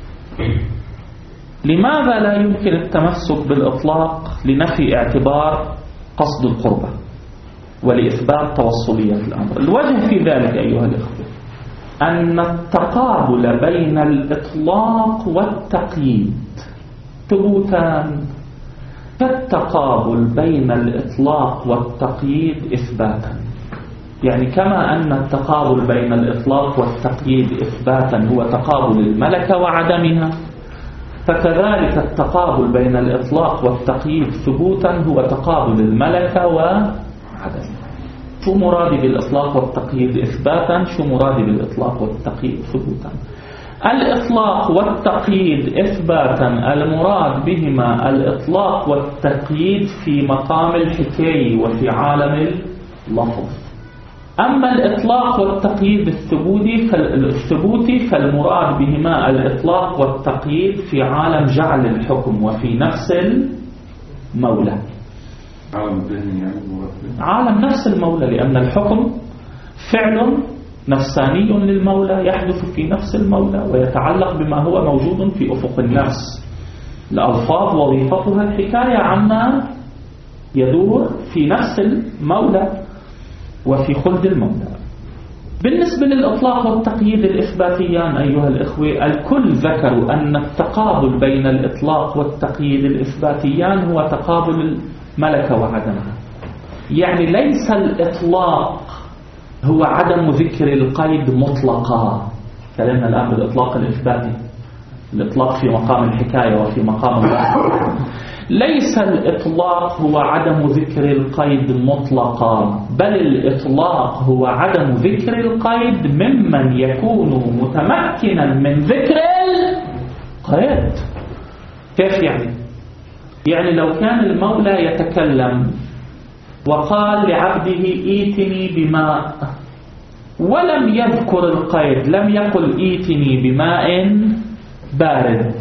لماذا لا يمكن التمسك بالإطلاق لنفي اعتبار قصد القربة ولإثبات توصلية الأمر؟ الوجه في ذلك أيها الأخوة أن التقابل بين الإطلاق والتقييد ثبوتان، فالتقابل بين الإطلاق والتقييد إثباتا. يعني كما أن التقابل بين الإطلاق والتقييد إثباتا هو تقابل الملكة وعدمها، فكذلك التقابل بين الإطلاق والتقييد ثبوتا هو تقابل الملكة وعدمها. شو مرادي بالإطلاق والتقييد إثباتا؟ شو مرادي بالإطلاق والتقييد ثبوتا؟ الإطلاق والتقييد إثباتا المراد بهما الإطلاق والتقييد في مقام الحكاية وفي عالم اللفظ. أما الإطلاق والتقييد الثبوتي فالمراد بهما الإطلاق والتقييد في عالم جعل الحكم وفي نفس المولى. عالم نفس المولى، لأن الحكم فعل نفساني للمولى يحدث في نفس المولى ويتعلق بما هو موجود في أفق النفس. الألفاظ وظيفتها الحكاية عما يدور في نفس المولى وفي خلد المولى. بالنسبة للإطلاق والتقييد الإثباتيان أيها الإخوة، الكل ذكروا أن التقابل بين الإطلاق والتقييد الإثباتيان هو تقابل الملكة وعدمها. يعني ليس الإطلاق هو عدم ذكر القيد مطلقا، كلامنا الآن بالإطلاق الإثباتي، الإطلاق في مقام الحكاية وفي مقام اللفظ. ليس الإطلاق هو عدم ذكر القيد مطلقا، بل الإطلاق هو عدم ذكر القيد ممن يكون متمكنا من ذكر القيد. كيف يعني؟ يعني لو كان المولى يتكلم وقال لعبده ائتني بماء ولم يذكر القيد، لم يقل ائتني بماء بارد،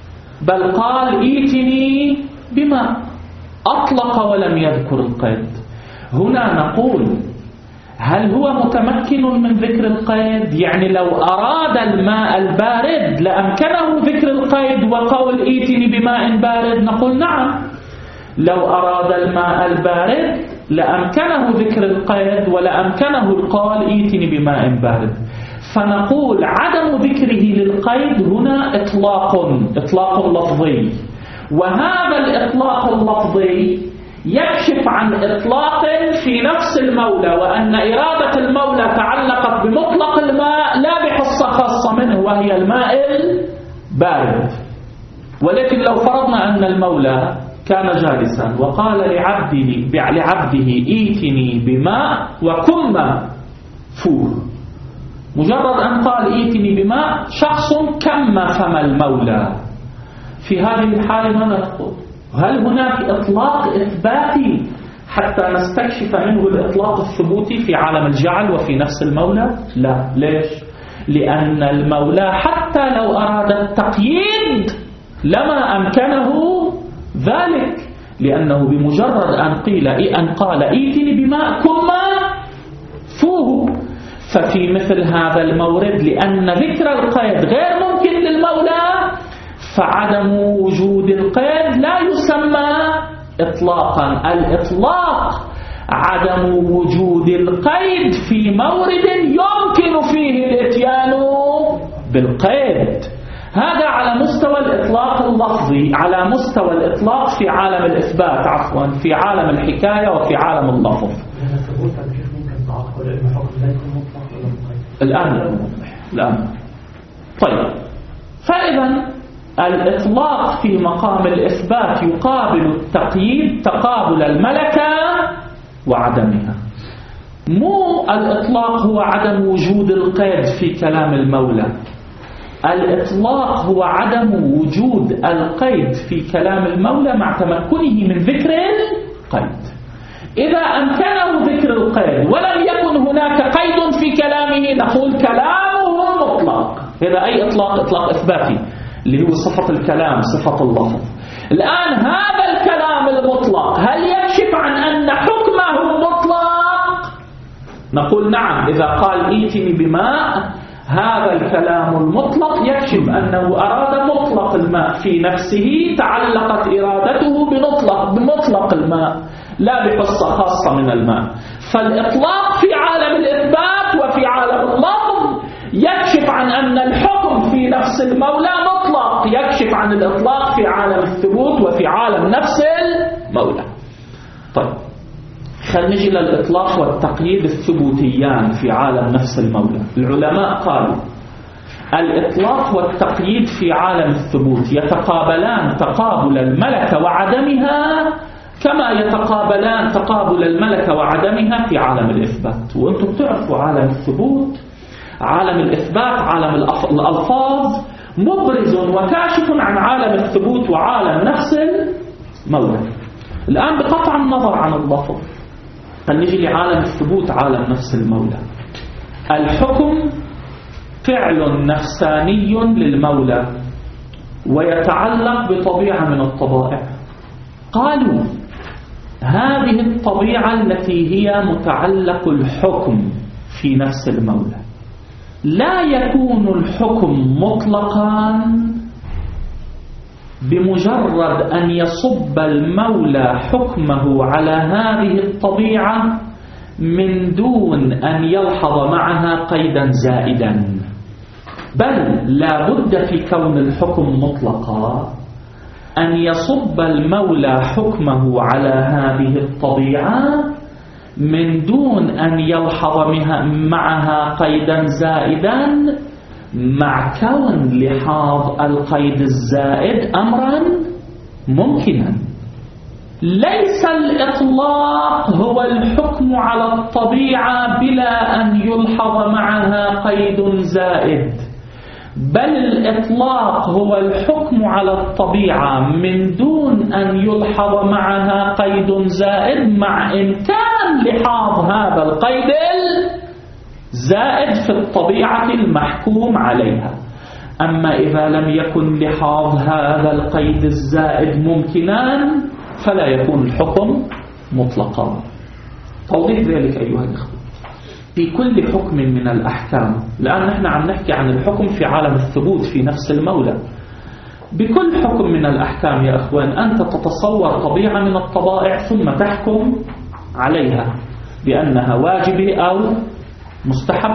بل قال ائتني بماء، أطلق ولم يذكر القيد. هنا نقول هل هو متمكن من ذكر القيد؟ يعني لو أراد الماء البارد لأمكنه ذكر القيد وقول ائتني بماء بارد، نقول نعم. لو أراد الماء البارد لأمكنه ذكر القيد ولأمكنه القول ائتني بماء بارد. فنقول عدم ذكره للقيد هنا إطلاق لفظي، وهذا الإطلاق اللفظي يكشف عن إطلاق في نفس المولى، وأن إرادة المولى تعلقت بمطلق الماء لا بحصة خاصة منه وهي الماء البارد. ولكن لو فرضنا أن المولى كان جالسا وقال لعبده ائتني بماء وكم فوه، مجرد أن قال ائتني بماء شخص كم فم المولى، في هذه الحالة ماذا نقول؟ هل هناك إطلاق إثباتي حتى نستكشف منه الإطلاق الثبوتي في عالم الجعل وفي نفس المولى؟ لا. ليش؟ لأن المولى حتى لو أراد التقييد لما أمكنه ذلك، لأنه بمجرد أن قال ائتني بماء كم فوه. ففي مثل هذا المورد لأن ذكر القيد غير ممكن للمولى، فعدم وجود القيد لا يسمى إطلاقا. الإطلاق عدم وجود القيد في مورد يمكن فيه الاتيان بالقيد. هذا على مستوى الإطلاق اللفظي، على مستوى الإطلاق في عالم الإثبات، عفوا في عالم الحكاية وفي عالم اللفظ. الآن طيب، فإذا الإطلاق في مقام الإثبات يقابل التقييد تقابل الملكة وعدمها. مو الإطلاق هو عدم وجود القيد في كلام المولى، الإطلاق هو عدم وجود القيد في كلام المولى مع تمكنه من ذكر القيد. إذا أمكنه ذكر القيد ولم يكن هناك قيد في كلامه نقول كلامه مطلق. هذا أي إطلاق إثباتي اللي هو صفة الكلام، صفة اللفظ. الآن هذا الكلام المطلق هل يكشف عن أن حكمه مطلق؟ نقول نعم. إذا قال ائتني بماء، هذا الكلام المطلق يكشف أنه أراد مطلق الماء في نفسه، تعلقت إرادته بمطلق الماء لا بحصة خاصة من الماء. فالإطلاق في عالم الإثبات وفي عالم اللفظ يكشف عن أن الحكم في نفس المولى مطلق، يكشف عن الإطلاق في عالم الثبوت وفي عالم نفس المولى. طيب، خلينا نجي للإطلاق والتقييد الثبوتيان في عالم نفس المولى. العلماء قالوا الإطلاق والتقييد في عالم الثبوت يتقابلان تقابل الملكة وعدمها كما يتقابلان تقابل الملكة وعدمها في عالم الإثبات. وأنتم تعرفوا عالم الثبوت، عالم الإثبات، عالم الألفاظ مبرز وكاشف عن عالم الثبوت وعالم نفس المولى. الآن بقطع النظر عن اللفظ نجي لعالم الثبوت، عالم نفس المولى. الحكم فعل نفساني للمولى ويتعلق بطبيعة من الطبائع. قالوا هذه الطبيعة التي هي متعلق الحكم في نفس المولى لا يكون الحكم مطلقا بمجرد أن يصب المولى حكمه على هذه الطبيعة من دون أن يلحظ معها قيدا زائدا، بل لا بد في كون الحكم مطلقا أن يصب المولى حكمه على هذه الطبيعة من دون أن يلحظ معها قيدا زائدا، مع كون لحاظ القيد الزائد أمرا ممكنا. ليس الإطلاق هو الحكم على الطبيعة بلا أن يلحظ معها قيد زائد، بل الإطلاق هو الحكم على الطبيعة من دون أن يلحظ معها قيد زائد مع إمكان لحاظ هذا القيد الزائد في الطبيعة المحكوم عليها. أما إذا لم يكن لحاظ هذا القيد الزائد ممكنا فلا يكون الحكم مطلقا. توضيح ذلك أيها الأخوة، في كل حكم من الأحكام، الآن نحن عم نحكي عن الحكم في عالم الثبوت في نفس المولى، بكل حكم من الأحكام يا أخوان أنت تتصور طبيعة من الطبائع ثم تحكم عليها بأنها واجبة أو مستحب.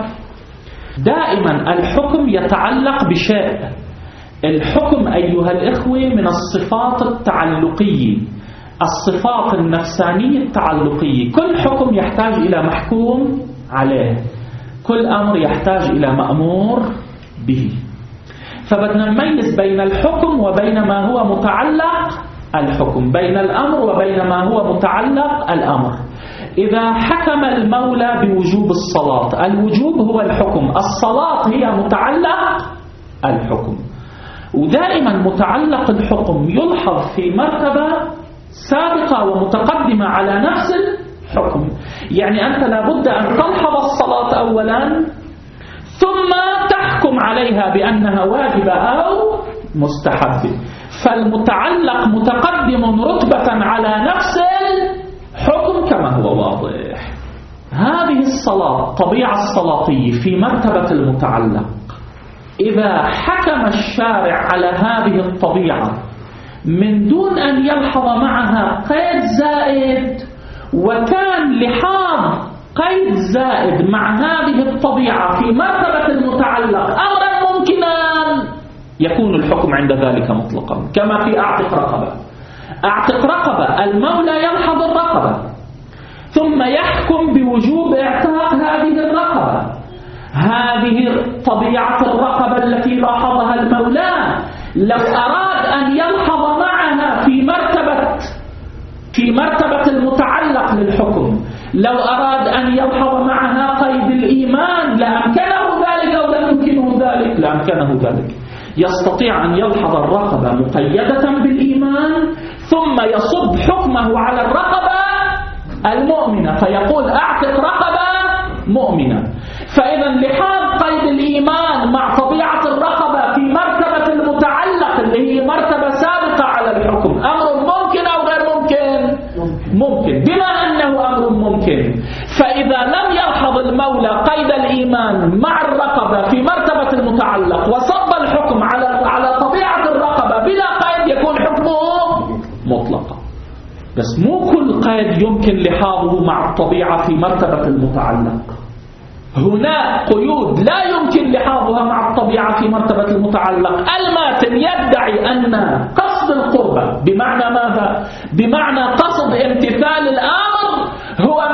دائما الحكم يتعلق بشيء. الحكم أيها الإخوة من الصفات التعلقية، الصفات النفسانية التعلقية. كل حكم يحتاج إلى محكوم عليه، كل أمر يحتاج إلى مأمور به. فبدنا نميز بين الحكم وبين ما هو متعلق الحكم، بين الأمر وبين ما هو متعلق الأمر. إذا حكم المولى بوجوب الصلاة، الوجوب هو الحكم، الصلاة هي متعلق الحكم. ودائما متعلق الحكم يلحظ في مرتبة سابقة ومتقدمة على نفس الحكم. يعني أنت لابد أن تلحظ الصلاة أولا ثم تحكم عليها بأنها واجبة أو مستحبة. فالمتعلق متقدم رتبة على نفس الحكم كما هو واضح. هذه الصلاة طبيعة الصلاتية في مرتبة المتعلق. إذا حكم الشارع على هذه الطبيعة من دون أن يلحظ معها قيد زائد، وكان لحاظ قيد زائد مع هذه الطبيعة في مرتبة المتعلق أمرا ممكنا، يكون الحكم عند ذلك مطلقا. كما في أعتق رقبة. أعتق رقبة، المولى يلحظ الرقبة ثم يحكم بوجوب اعتاق هذه الرقبة. هذه طبيعة الرقبة التي لاحظها المولى، لو أراد أن يلحظ معها في مرتبة المتعلق للحكم، لو أراد أن يلحظ معها قيد الإيمان لأمكنه ذلك أو لم يمكنه ذلك؟ لأمكنه ذلك. يستطيع أن يلحظ الرقبة مقيدة بالإيمان ثم يصب حكمه على الرقبة المؤمنة فيقول أعتق رقبة مؤمنة. فإذا لحاظ قيد الإيمان مع طبيعة الرقبة في مرتبة المتعلق اللي هي مرتبة سابقة على الحكم أمر ممكن أو غير ممكن؟ ممكن. بما أنه أمر ممكن، فإذا لم يلحظ المولى قيد الإيمان مع الرقبة في مرتبة المتعلق وصب الحكم على طبيعة الرقبة بلا قيد، يكون حكمه مطلقا. بس مو كل قيد يمكن لحاظه مع الطبيعة في مرتبة المتعلق. هناك قيود لا يمكن لحاظها مع الطبيعة في مرتبة المتعلق. الماتن يدعي أن قصد القربة بمعنى ماذا؟ بمعنى قصد امتثال الأمر هو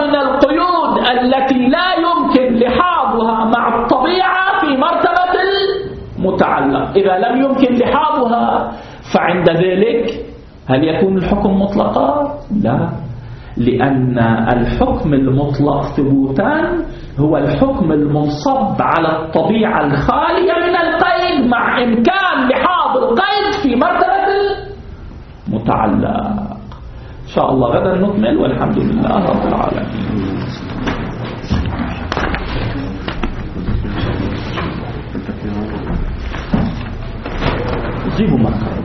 مرتبة المتعلق. إذا لم يمكن لحاظها فعند ذلك هل يكون الحكم مطلقا؟ لا، لأن الحكم المطلق ثبوتا هو الحكم المنصب على الطبيعة الخالية من القيد مع إمكان لحاظ القيد في مرتبة المتعلق. إن شاء الله غدا نكمل، والحمد لله رب العالمين. جيبوا مكة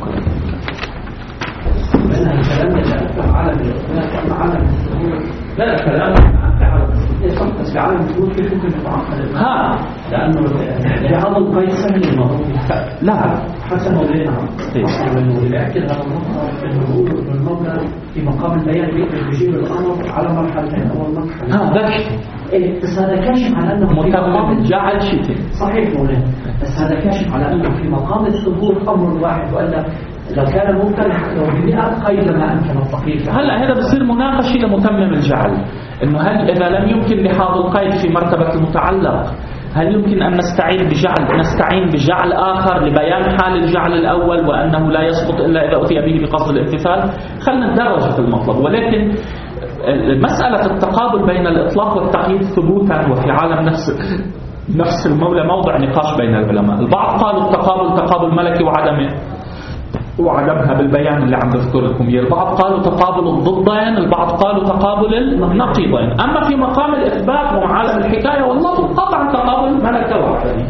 لا الكلام في عالم الثبوت كيف ممكن يتعقد؟ لأنه لهذا القيد سهل الموضوع. لا حسن ولينا يأكد هذا النقطة إنه المبنى في مقام البيان بيجيب الأمر على مرحلتين. أول مرحلة بس هذا كاشف على أنه في مقام جعل شتى صحيح مولانا، بس هذا كاشف على أنه في مقام الثبوت أمر واحد، وأن لو كان ممكن لو ب100 قيد لما أمكن التقييد. هلا هذا بصير مناقشة لمتمم الجعل، إنه هل إذا لم يمكن لحاظ القيد في مرتبة المتعلق هل يمكن أن نستعين بجعل آخر لبيان حال الجعل الأول وأنه لا يسقط إلا إذا أتي به بقصد الامتثال؟ خلنا ندرج في المطلب. ولكن مسألة التقابل بين الإطلاق والتقييد ثبوتا وفي عالم نفس المولى موضع نقاش بين العلماء. البعض قالوا التقابل تقابل ملكي وعدمها بالبيان اللي عم بذكر لكم اياه. البعض قالوا تقابل الضدين، البعض قالوا تقابل النقيضين. أما في مقام الإثبات وعالم الحكاية والله قطعا تقابل ملكة وعدمها.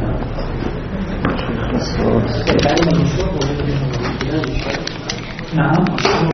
نعم.